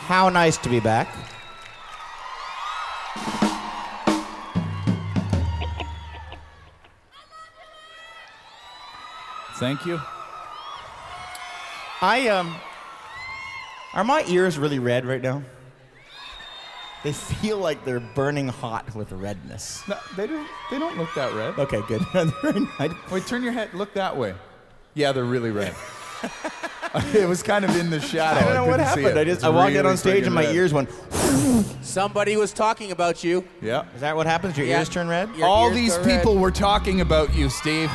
How nice to be back. Thank you. Are my ears really red right now? They feel like they're burning hot with redness. No, they don't look that red. Okay, good. Wait, turn your head. Look that way. Yeah, they're really red. It was kind of in the shadow. I don't know what happened. I walked out on stage and my ears went. Somebody was talking about you. Yeah. Is that what happens? Your ears turn red? All these people were talking about you, Steve.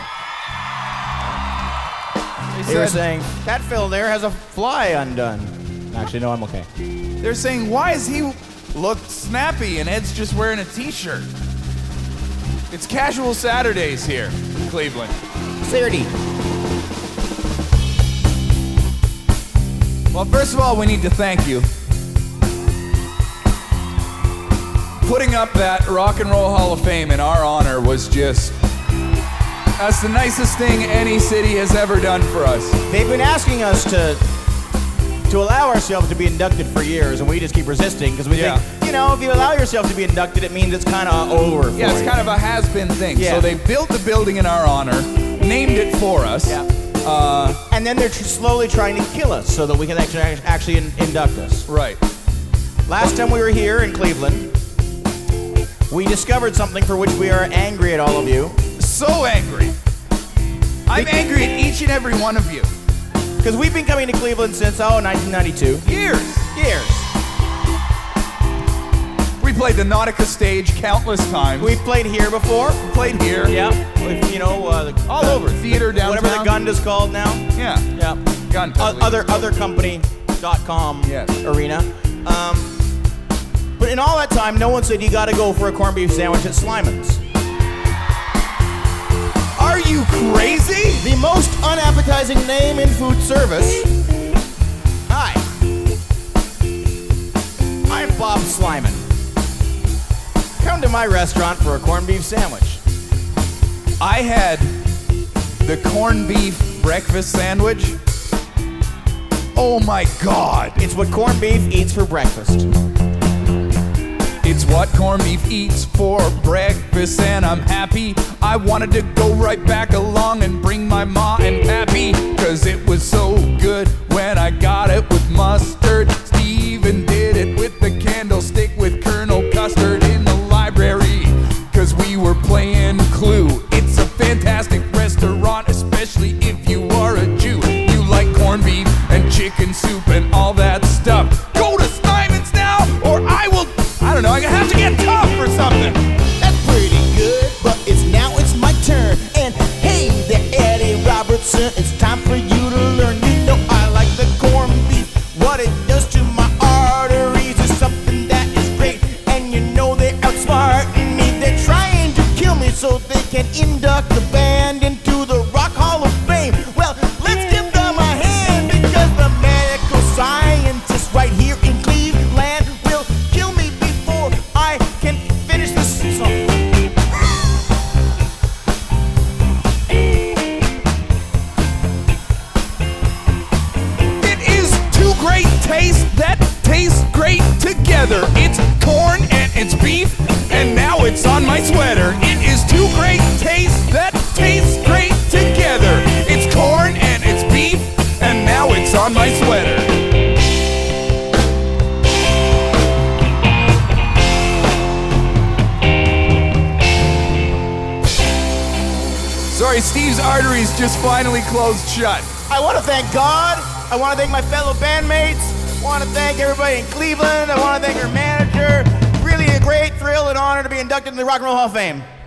They were saying, that Phil there has a fly undone. Actually, no, I'm okay. They're saying, why is he look snappy and Ed's just wearing a t-shirt? It's casual Saturdays here in Cleveland. Saturday. Well, first of all, we need to thank you. Putting up that Rock and Roll Hall of Fame in our honor was just... That's the nicest thing any city has ever done for us. They've been asking us to allow ourselves to be inducted for years, and we just keep resisting because we think, you know, if you allow yourself to be inducted, it means it's kind of over for you. It's kind of a has-been thing. Yeah. So they built the building in our honor, named it for us. Yeah. And then they're slowly trying to kill us so that we can actually induct us. Right. Last time we were here in Cleveland, we discovered something for which we are angry at all of you. So angry. I'm angry at each and every one of you. Because we've been coming to Cleveland since, 1992. Years. We played the Nautica stage countless times. We've played here before. We played here. Yeah. You know, all over. Theater downtown. Whatever the Gund is called now. Yeah. Yeah. Gund. Othercompany.com arena. But in all that time, no one said you got to go for a corned beef sandwich at Slyman's. Are you crazy? The most unappetizing name in food service. Hi. I'm Bob Slyman. Come to my restaurant for a corned beef sandwich. I had the corned beef breakfast sandwich. Oh my God. It's what corned beef eats for breakfast. It's what corned beef eats for breakfast, and I'm happy. I wanted to go right back along and bring my ma and pappy, cause it was so good when I got it with mustard. Steven did it with the candlestick with Colonel Custard in the library, cause we were playing Clue. It's a fantastic restaurant, especially if you are a Jew. You like corned beef and chicken soup and all that stuff. Go to Slyman's now, or I don't know, I have to get tough or something. That's pretty good, but it's my turn. And hey there, Eddie Robertson, it's time for you to learn. You know I like the corned beef. What it does to my arteries is something that is great. And you know they're outsmarting me. They're trying to kill me so they can induct the band into the Rock Hall of Fame. Well, let's give them a hand, because the medical scientists right here in Cleveland will kill me before I can finish this song. It is two great tastes that taste great together. It's corn and it's beef, and now it's on my sweater. It is two great tastes that taste great together. It's corn and it's beef, and now it's on my sweater. Sorry, Steve's arteries just finally closed shut. I want to thank God. I want to thank my fellow bandmates. I want to thank everybody in Cleveland. I want to thank our manager. Really a great thrill and honor to be inducted into the Rock and Roll Hall of Fame.